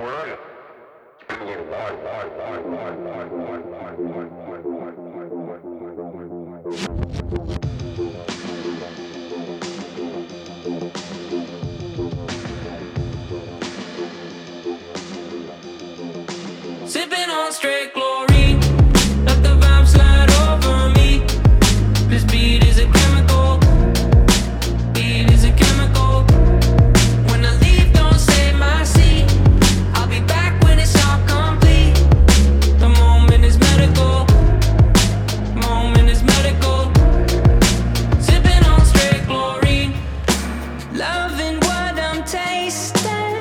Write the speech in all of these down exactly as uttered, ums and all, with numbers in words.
Sipping on straight chlorine, let the vibe slide over me. This beat is a chemical, beat is a chemical. When I leave, don't save my seat. I'll be back when it's all complete. The moment is medical, moment is medical. Sipping on straight chlorine, loving what I'm tasting.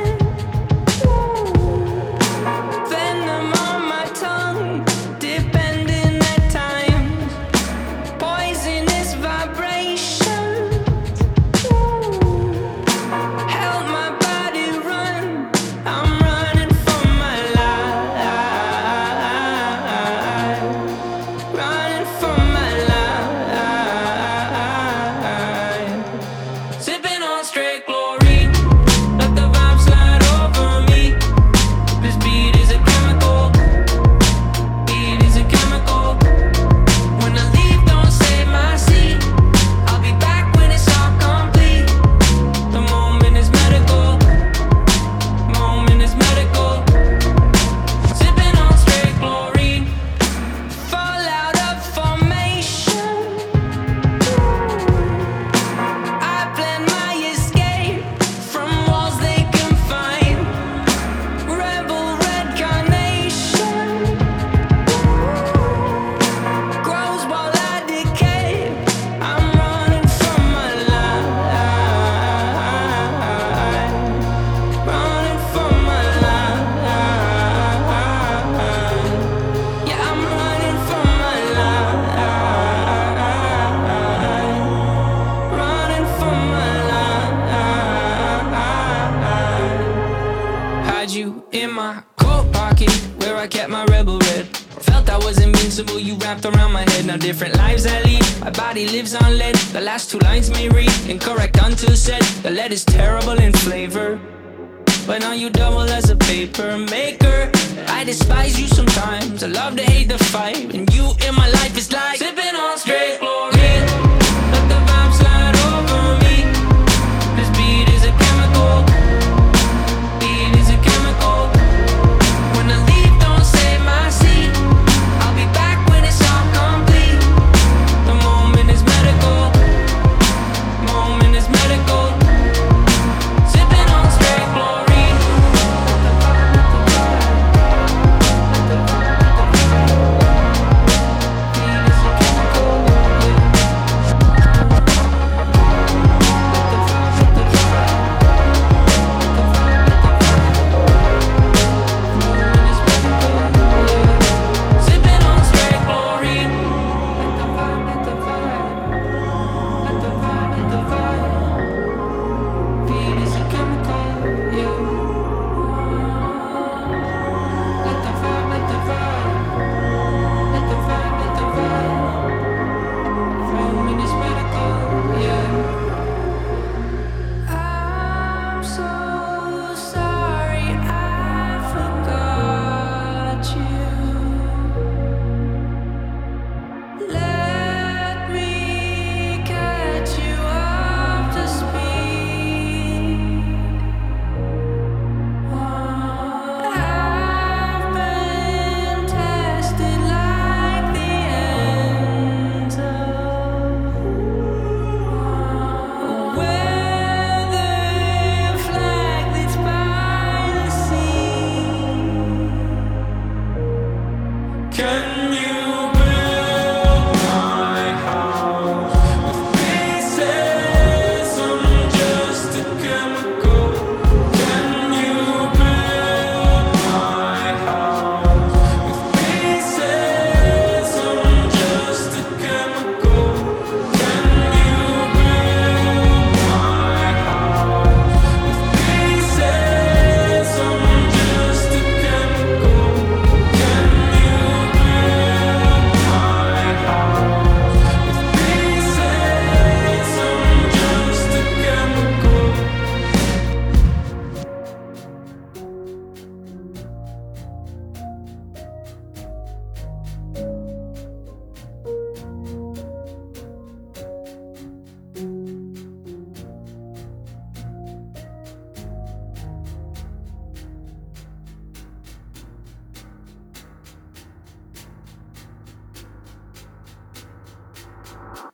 You in my coat pocket where I kept my rebel red. Felt I was invincible, you wrapped around my head. Now different lives I lead, my body lives on lead. The last two lines may read incorrect until said. The lead is terrible in flavor, but now you double as a paper maker. I despise you sometimes, I love to hate the fight, and you in my life is like sipping on straight.